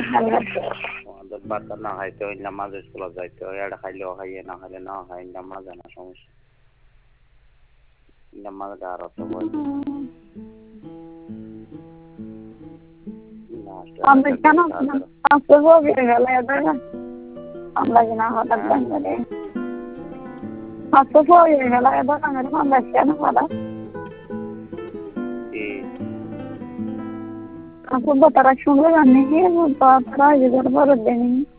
তোমাদের বাচ্চা না খাইতে হয় নামাজে স্কুলে যাইতে হয়, এটা খাইলেও খাইয়ে না খাইলে না খাই নামাজ জানা সমস্যা নামাজটা আর অত বয় আমরা কেন আজকে বসে গেলে আমরা কিনা হঠাৎ করে আজকে বসে গেলে দোকানের আমরা কেন হঠাৎ আসলে তারা শুনলে জানি কি তারা বড় দেনি